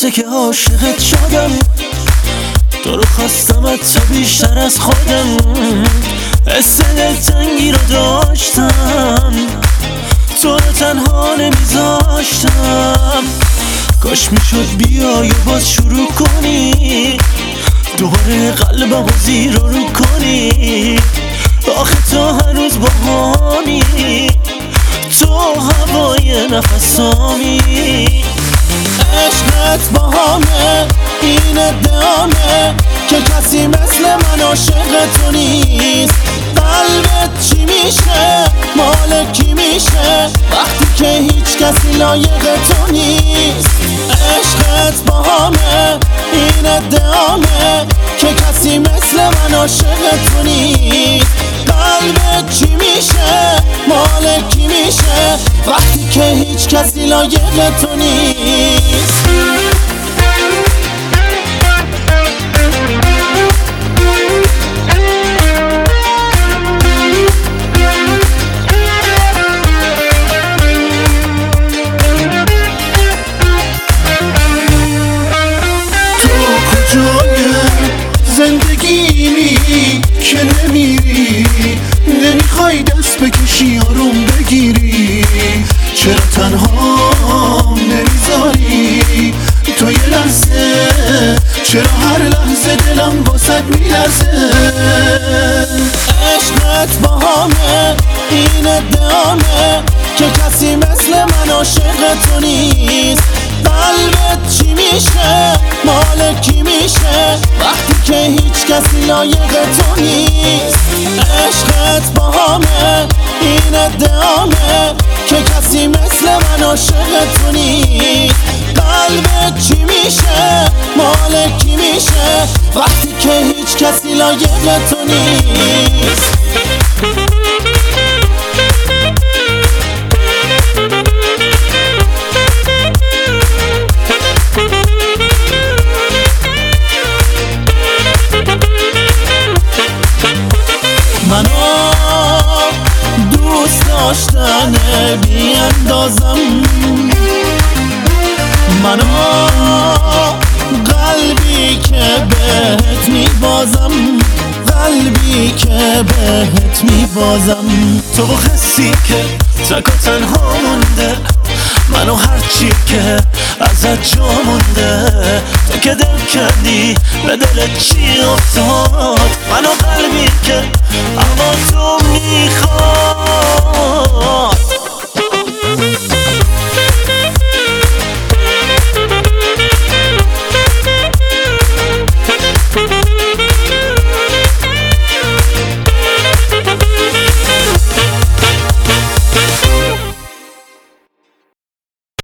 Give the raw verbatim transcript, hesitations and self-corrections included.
لحظه که عاشقت شدم، تو رو خواستم تا بیشتر از خودم، حس دلتنگی رو داشتم، تو رو تنها نمیذاشتم. کاش میشد بیای و باز شروع کنی، دوباره قلبم رو زیر رو کنی. آخه تو هنوز با همی، تو هوای نفسامی. عشقت با همه این ادعامه که کسی مثل من عاشق تو نیست. قلبت چی میشه، مال کی میشه وقتی که هیچ کسی لایق تو نیست. عشقت با همه این ادعامه که کسی مثل من عاشق تو نیست. قلبت چی میشه، مال کی میشه وقتی که هیچ کسی لایق تو نیست. زندگیمی که نمیری، نمیخوای دست بکشی آروم بگیری. چرا تنها نمیذاری تو یه لحظه، چرا هر لحظه دلم واسد میلرزه. عشقت با همه این ادعامه که کسی مثل من عاشق تو نیست. قلبت چی میشه، مال کی میشه وقتی که هیچ کسی لایق تو نیست. عشقت با همه این ادعامه که کسی مثل من عاشق تو نیست. قلبت چی میشه، مال کی میشه وقتی که هیچ کسی لایق تو نیست. منو دوست داشتن بی اندازم، منو قلبی که بهت میبازم، قلبی که بهت میبازم. تو حسی که تک و تنها مونده، منو هرچی که ازت جا مونده. تو که دل کردی به دلت چی افتاد، منو قلبی که اما تو میخواد.